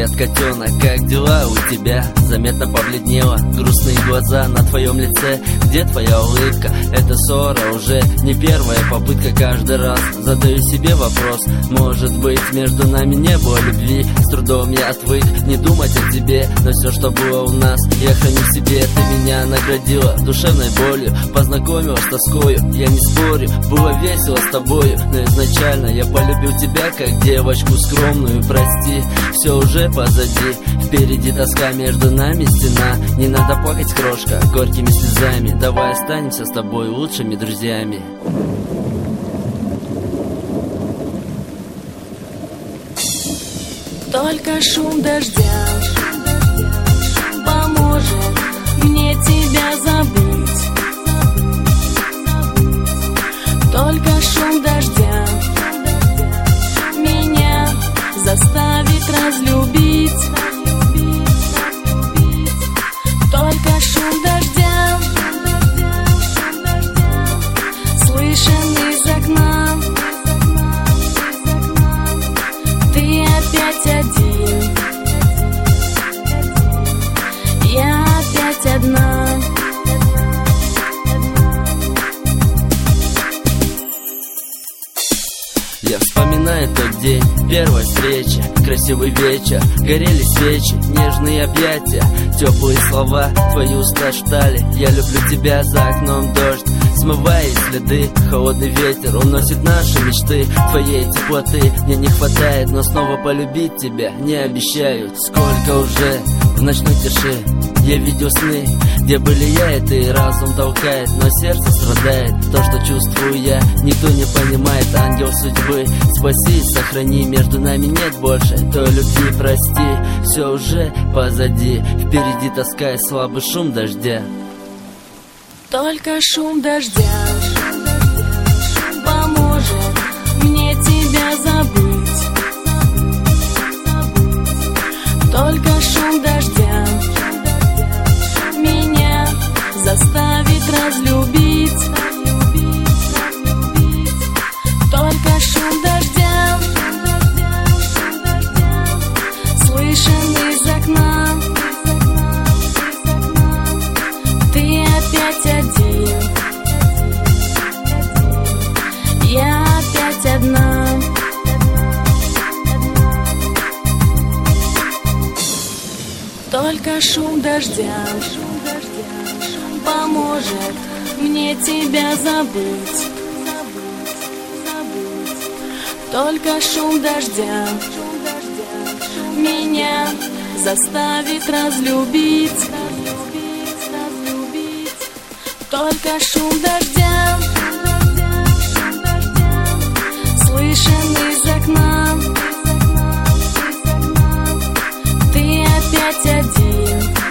Привет, котенок, как дела у тебя? Заметно побледнела, грустные глаза на твоем лице. Где твоя улыбка? Это ссора уже не первая попытка. Каждый раз задаю себе вопрос: может быть, между нами не было любви? С трудом я отвык не думать о тебе, но все, что было у нас, я храню в себе. Ты меня наградила душевной болью, познакомила с тоскою. Я не спорю, было весело с тобою, но изначально я полюбил тебя как девочку скромную. Прости, все уже позади, впереди тоска, между нами стена. Не надо плакать, крошка, горькими слезами. Давай останемся с тобой лучшими друзьями. Только шум дождя поможет мне тебя забыть. Только шум дождя меня заставит разлюбить. Только шум дождя слышен из окна. Ты опять один, я опять одна. Я вспоминаю тот день, первая встреча, красивый вечер, горели свечи, нежные объятия, теплые слова, твои уста шептали: я люблю тебя, за окном дождь, смывая следы, холодный ветер уносит наши мечты. Твоей теплоты мне не хватает, но снова полюбить тебя не обещаю. Сколько уже в ночной тиши я видел сны, где были я и ты. Разум толкает, но сердце страдает. То, что чувствую я, никто не понимает. Ангел судьбы, спаси и сохрани. Между нами нет больше той любви, прости. Все уже позади, впереди тоска и слабый шум дождя. Только шум дождя поможет мне тебя забыть. Только шум дождя меня заставит разлюбить. Только шум дождя слышен из окна. Ты опять один, я опять одна. Только шум дождя поможет мне тебя забыть. Только шум дождя меня заставит разлюбить. Только шум дождя слышен из окна. Ты опять один,